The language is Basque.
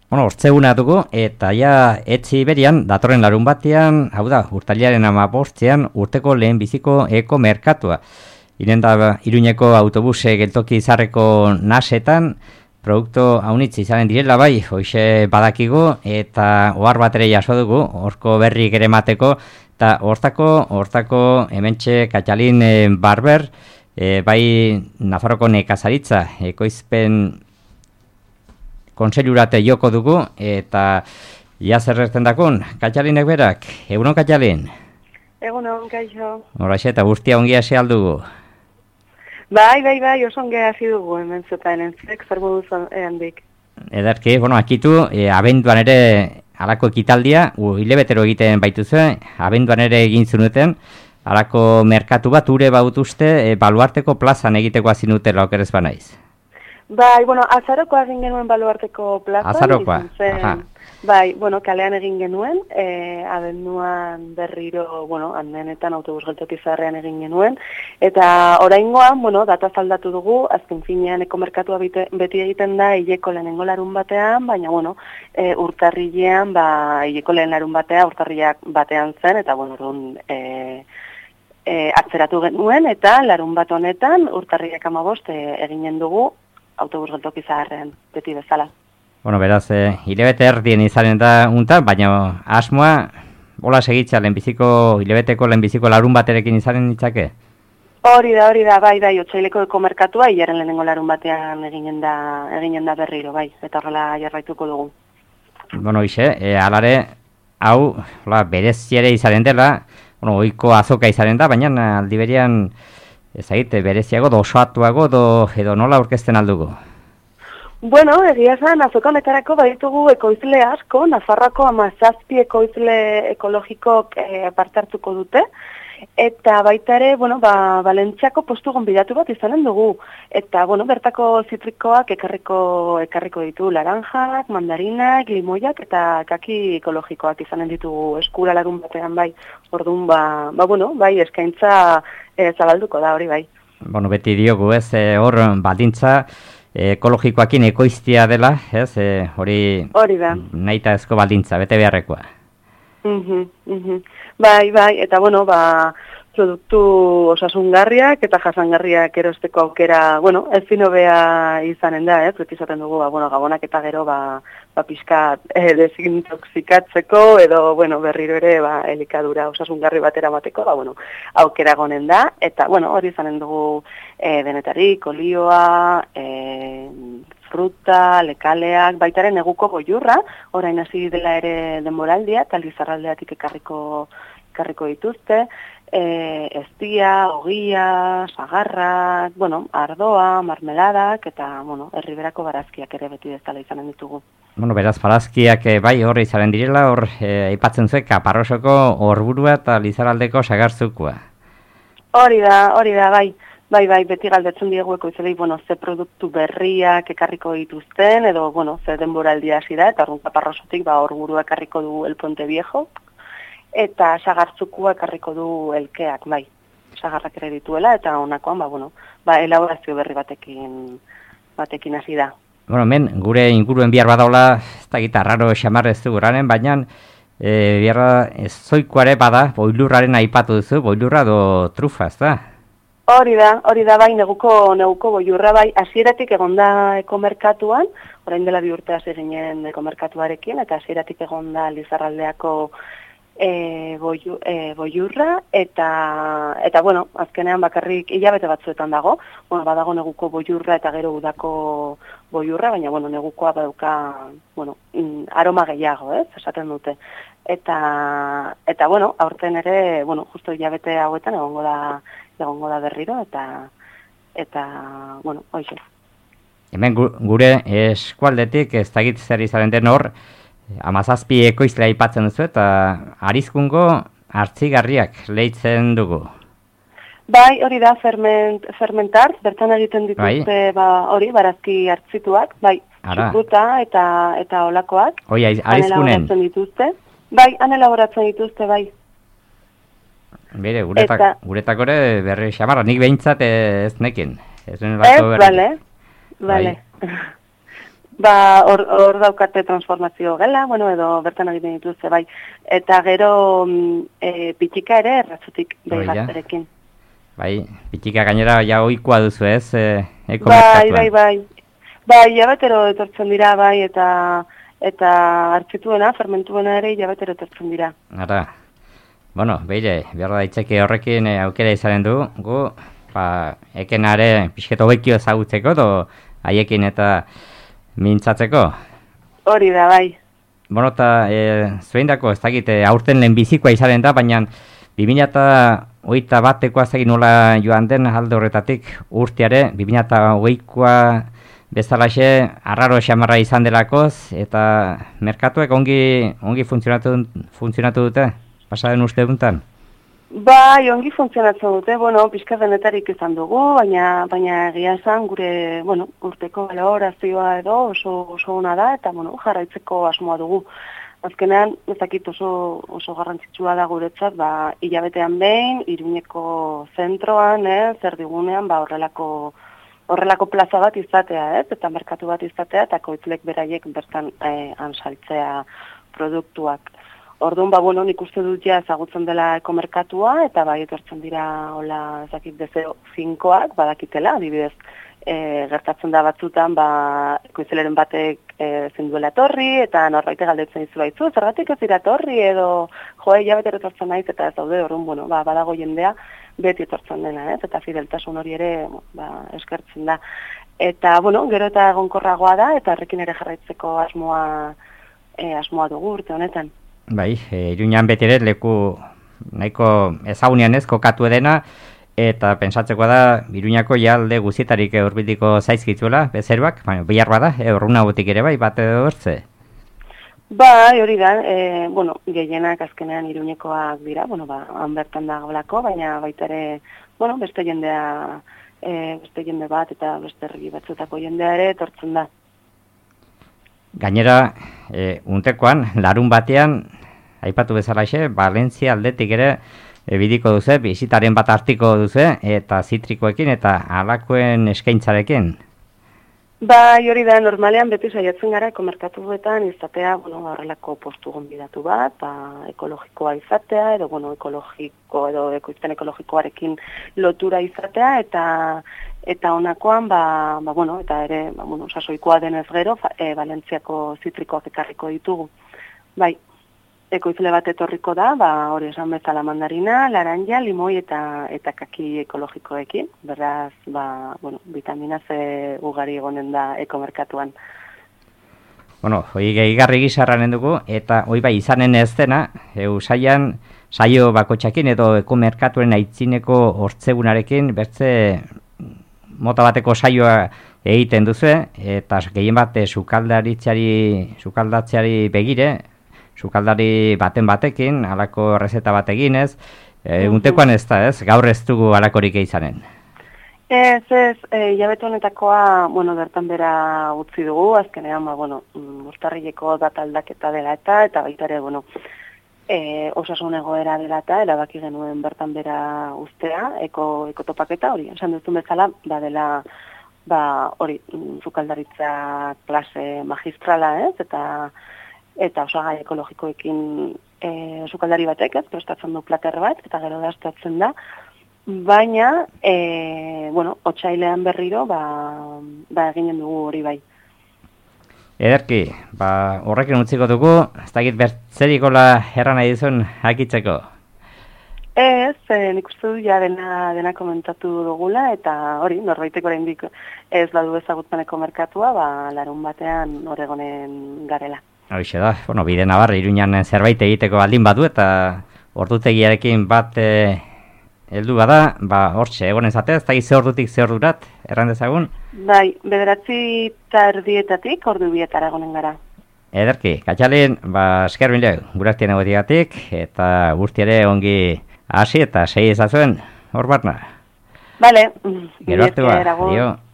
Bueno, ortzeguna dugu, eta ja etzi berian, datorren larun batean, hau da, urtailaren 15ean, urteko lehen biziko eko merkatua. Iruñeko autobuse geltoki izarreko nasetan, produktu haunitz izanen direla bai, hoxe badakigu, eta ohar bat ere jaso dugu, horko berri ere mateko, eta hortako hementxe Katxalin Barber, bai Nafarroko nekazaritza, ekoizpen konseilurate joko dugu, eta ia zerretzen dakun, Katxalinek berak, egunon Katxalin? Egunon, kaixo. Horaxe, eta guztia ongi hasi aldugu? Bai, oso ongi hasi dugu, hemen zetan entzek, zer moduz handik. Ederki, akitu, abenduan ere halako ekitaldia, hilebetero egiten baituzu, abenduan ere egin zunuten, halako merkatu bat ure bautuzte, Baluarteko plazan egiteko azinutela okerez banaiz. Bai, azarokoa egin genuen Baluarteko plazan. Azarokoa, aha. Bai, kalean egin genuen, abenduan berriro, handenetan autobus geltoki zaharrean egin genuen, eta oraingoan, data aldatu dugu, azken finean eko merkatua beti egiten da hileko lehenengo larun batean, baina, urtarrilean, hileko lehen larun urtarriak batean zen, eta, atzeratu genuen, eta larun bat honetan, urtarriak 15 eginen dugu, autobus geltoki zaharrean, beti bezala. Beraz, hilebete erdien izanen da unta, baina asmoa, hola segitza hilebeteko lehenbiziko larun baterekin izanen ditzake? Hori da, bai, otsaileko eko merkatua, hilaren lehenengo larun batean eginen da berriro, bai, eta horrela jarraituko dugu. Alare, hau, bereziere izanen dela, oiko azoka izanen da, baina aldi berian, bereziago, osoatuago, edo nola aurkezten aldugu? Egia esan, azoka honetarako baditugu ekoizle asko, Nafarroako 17 ekoizle ekologikok parte hartuko dute, eta baita ere, Valentziako postu gonbidatu bat izanen dugu, eta, bertako zitrikoak ekarriko ditu, laranjak, mandarinak, limoiak, eta kaki ekologikoak izanen ditugu eskura larun batean, bai, orduan, bai, eskaintza zabalduko da, hori bai. Beti diogu, hor baldintza, ekologikoakin ekoiztia dela, hori da. Nahita ezko baldintza, bete beharrekoa. Bai, eta produktu osasungarriak eta jasangarriak erosteko aukera, ezin hobea izanen da, beti izaten dugu, gabonak eta gero, pixka desintoxikatzeko, edo, berriro ere, elikadura osasungarri batera mateko, aukera gonen da, eta, hori izanen dugu denetarik, olioa, fruta, lekaleak, baitaren neguko goiurra, orain hasi dela ere denboraldia, eta Lizarraldeatik ekarriko dituzte, eztia, ogia, sagarrak, ardoa, marmeladak, eta, herriberako barazkiak ere beti bezala izanen ditugu. Beraz, barazkiak bai horri izaren direla, hor aipatzen zuek Kaparrosoko Orburua eta Lizarraldeko Sagarzukoa. Hori da, bai. Bai, beti galdetzen diegu ekoizlei, ze produktu berriak ekarriko dituzten, edo, ze denboraldia hasi da, eta orduan Kaparrosotik, Orburua ekarriko du El Puente Viejo, eta Sagartzukua ekarriko du Elkeak, bai, sagarrak ere dituela, eta honakoan, elaborazio berri batekin hasi da. Men, gure inguruen bihar badaula, ez da gitarraro xamar ez du guranen, baina biharra zoikoare bada, boilurraren aipatu duzu, boilurra do trufa, ez da? Hori da, bai, neguko boilurra, bai, hasieratik egonda ekomerkatuan, orain dela 2 urte hasi ginen ekomerkatuarekin, eta hasieratik egonda Lizarraldeako boilurra, eta azkenean bakarrik hilabete batzuetan dago, badago neguko boilurra eta gero udako boilurra, baina, negukoa badauka, aroma gehiago, esaten dute. Eta, aurten ere, justo hilabete hauetan egongo da berriro, eta hoxe. Hemen gure eskualdetik ez dakit zer izaren den hor, 17 ekoizle aipatzen duzu eta arizkungo hartzigarriak lehitzen dugu. Bai, hori da, fermentart, bertan egiten dituzte, hori, barazki hartzituak, bai, txukuta eta olakoak. Hoi, arizkunen. Bai, han elaboratzen dituzte, bai. Bire, guretak ere berri xamarra, nik behintzat ez nekin. Bale. Ba, hor daukate transformazio gela, bueno, edo bertan egiten dituzte, bai. Eta gero pitika ere erratzutik gazterekin. Bai, pitika gainera ja ohikoa duzu ez, ekomerkatuan. Bai. Bai, jabetero etortzen dira, bai, eta hartzituena, fermentuena ere jabetero etortzen dira. Ara, bueno, behar da itzeke horrekin aukera izanen du, gu, ekenare pixketo behikio ezagutzeko, haiekin eta mintzatzeko. Hori da, bai. Bueno, eta zuen dako, ez dakit, aurten lehenbizikoa izanen da, baina 2021koa zegin nola joan den alde horretatik urteare, 2020koa bezalaxe arraro xamarra izan delakoz, eta merkatuek ongi funtzionatu dute, pasaden uste duntan? Bai, ongi funtzionatzen dute, bueno, pixka denetarik izan dugu, baina egia esan gure, bueno, urteko balorazioa edo oso ona da, eta, bueno, jarraitzeko asmoa dugu. Azkenean, ezakit oso garrantzitsua da guretzat, hilabetean behin, Iruñeko zentroan, erdigunean, horrelako plaza bat izatea, eta merkatu bat izatea, eta ekoizleek beraiek bertan ansaltzea produktuak. Orduan, bueno, nik uste dut ja ezagutzen dela ekomerkatua, eta bai etortzen dira, hola, ezakit, bezeo finkoak, badakitela, adibidez, gertatzen da batzutan, ekoizleren batek zinduela etorri, eta norbaite galdetzen dizu baitzu, zergatik ez dira etorri, edo jabetero etortzen naiz, eta ez daude, orduan, bueno, badago jendea, beti etortzen dena, eta fideltasun hori ere, eskertzen da. Eta, bueno, gero eta egonkorragoa da, eta horrekin ere jarraitzeko asmoa dugu urte honetan. Bai, Iruñan beti ere leku nahiko ezagunean ez kokatu edena, eta pentsatzeko da Iruñako alde guztietarik hurbilduko zaizkitzuela, bezeroak, baina bihar bada, urrunagotik ere bai, bat edo bertze? Bai, hori da, bueno, gehienak azkenean Iruñekoak dira, bueno, han bertan dagoelako, baina baita ere, bueno, beste jende bat eta beste herri batzutako jendea ere etortzen da. Gainera, untekoan, larun batean, aipatu bezalaxe, Valentzia aldetik ere bidiko duze, bisitaren bat hartiko duze, eta zitrikoekin eta alakoen eskaintzarekin. Bai, hori da, normalean beti saiatzen gara ekomerkatuetan izatea, bueno, horrelako postu gonbidatu bat, ekologikoa izatea, edo, bueno, ekoizpen ekologikoarekin lotura izatea, eta honakoan, bueno, eta ere, bueno, sasoikoa denez gero, Valentziako zitrikoak ekarriko ditugu. Bai, ekoizle bat etorriko da, hori esan bezala mandarina, laranja, limoi eta kaki ekologikoekin. Beraz, bueno, vitamina C ugari egonen da ekomerkatuan. Bueno, hoi gehigarri gizarranen dugu, eta hoi bai izanen ez dena, saian, saio bakotxakin edo ekomerkatuen aitzineko hortzegunarekin, bertze mota bateko saioa egiten duzu, eta gehien bat sukaldatzeari begire, sukaldari batekin, halako errezeta bat eginez, untekoan ez da, ez? Gaur ez dugu halakorik izanen. Ez, hilabete honetakoa, bueno, bertan bera utzi dugu, azkenean, bueno, urtarrileko data aldaketa dela eta baita ere, bueno, osasun egoera dela eta erabaki genuen bertan bera ustea, ekotopaketa hori, esan duzun bezala, badela, hori, sukaldaritza klase magistrala, ez, eta osagai ekologikoekin sukaldari batek, ez, prestatzen du plater bat, eta gero daztatzen da, baina, bueno, otsailean berriro, eginen dugu hori bai. Ederki, horrekin utziko dugu, ez dakit bertzerikola erran nahi dizun hakitzeko? Ez, nik uste du ja dena komentatu dugula, eta hori, norbaiteko oraindik ez badu ezagutzeneko merkatua, larun batean Oregonen garela. Hoxe da, bueno, bide nabar, Iruñan zerbait egiteko baldin badu, eta ordutegiarekin bat heldu bada, hortxe, egonen zate, ez da ze ordutik ze ordurat, erran dezagun? Bai, 9:30 ordu bietara egonen gara. Ederki, katxalin, esker bileu, gurartien egotigatik, eta guztiare ongi hasi eta segi ezazuen, hor batna. Bale, gero arte adio.